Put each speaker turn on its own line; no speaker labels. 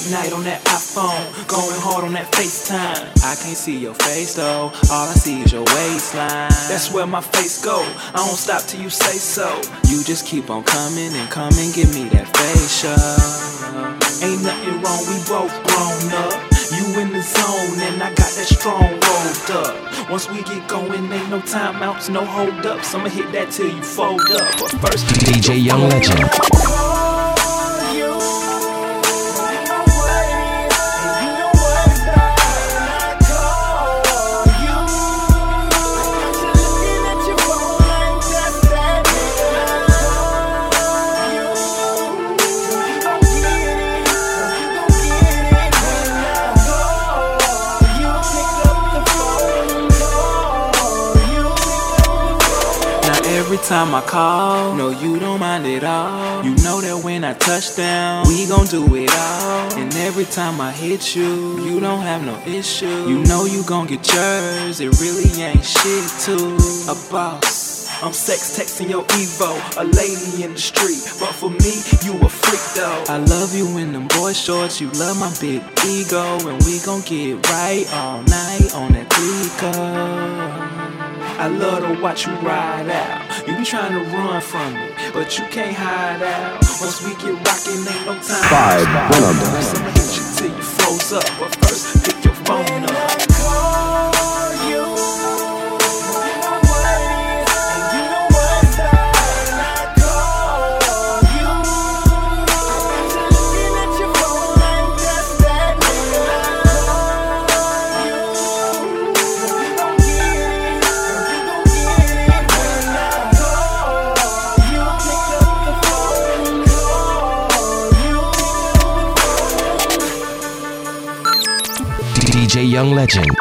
late night on that iPhone, going hard on that FaceTime. I can't see your face though, all I see is your waistline. That's where my face go, I don't stop till you say so. You just keep on coming and coming, give me that facial. Ain't nothing wrong, we both grown up. You in the zone and I got that strong rolled up. Once we get going, ain't no timeouts, no hold ups. I'ma hit that till you fold up. But first,
DJ Young Legend.
Every time I call, no, you don't mind at all. You know that when I touch down, we gon' do it all. And every time I hit you, you don't have no issue. You know you gon' get yours, it really ain't shit to a boss. I'm sex texting your Evo, a lady in the street. But for me, you a freak though. I love you in them boy shorts, you love my big ego. And we gon' get right all night on that Clico. I love to watch you ride out. You be trying to run from me, but you can't hide out. Once we get rockin', ain't no time.
5 1
I'ma hit you till you froze up. But first, pick your phone up.
DJ Young Legend.